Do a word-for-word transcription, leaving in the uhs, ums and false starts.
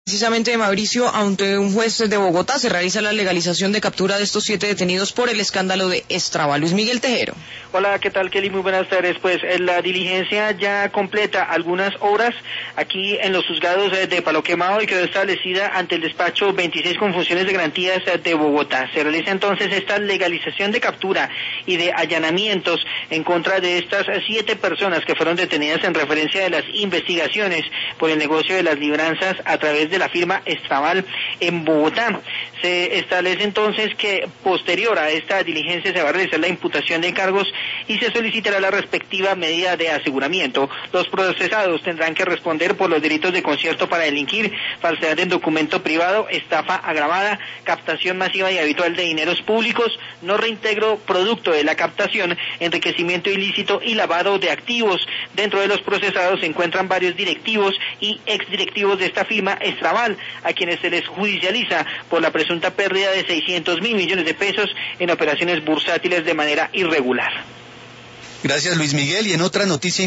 Precisamente, Mauricio, ante un juez de Bogotá se realiza la legalización de captura de estos siete detenidos por el escándalo de Estrava. Luis Miguel Tejero. Hola, ¿qué tal, Kelly? Muy buenas tardes. Pues la diligencia ya completa algunas horas aquí en los juzgados de Palo Quemado y quedó establecida ante el despacho veintiséis con funciones de garantías de Bogotá. Se realiza entonces esta legalización de captura y de allanamientos en contra de estas siete personas que fueron detenidas en referencia de las investigaciones por el negocio de las libranzas a través de la firma Estraval en Bogotá. Se establece entonces que posterior a esta diligencia se va a realizar la imputación de cargos y se solicitará la respectiva medida de aseguramiento. Los procesados tendrán que responder por los delitos de concierto para delinquir, falsedad en documento privado, estafa agravada, captación masiva y habitual de dineros públicos, no reintegro producto de la captación, enriquecimiento ilícito y lavado de activos. Dentro de los procesados se encuentran varios directivos y exdirectivos de esta firma Estraval, a quienes se les judicializa por la presunta pérdida de seiscientos mil millones de pesos en operaciones bursátiles de manera irregular. Gracias, Luis Miguel. Y en otra noticia